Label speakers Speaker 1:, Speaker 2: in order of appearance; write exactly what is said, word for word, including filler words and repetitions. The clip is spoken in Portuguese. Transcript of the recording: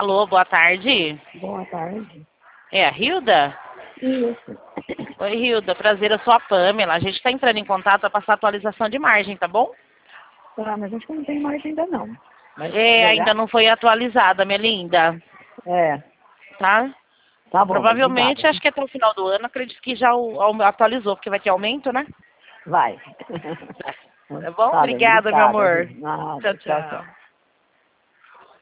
Speaker 1: Alô, boa tarde.
Speaker 2: Boa tarde.
Speaker 1: É a Hilda?
Speaker 2: Isso.
Speaker 1: Oi, Hilda. Prazer, eu sou a Pamela. A gente está entrando em contato para passar atualização de margem, tá bom?
Speaker 2: Ah, mas acho que não tem mais ainda não. Mas
Speaker 1: É,
Speaker 2: já,
Speaker 1: ainda
Speaker 2: já?
Speaker 1: não foi atualizada, minha linda.
Speaker 2: É.
Speaker 1: Tá?
Speaker 2: Tá bom,
Speaker 1: Provavelmente,
Speaker 2: obrigada.
Speaker 1: acho que até o final do ano, acredito que já o- o- atualizou, porque vai ter aumento, né?
Speaker 2: Vai.
Speaker 1: Tá bom?
Speaker 2: Tá bem,
Speaker 1: Obrigada, meu
Speaker 2: obrigada.
Speaker 1: amor.
Speaker 2: Nada,
Speaker 1: Tchau,
Speaker 2: tchau, tchau.
Speaker 1: tchau.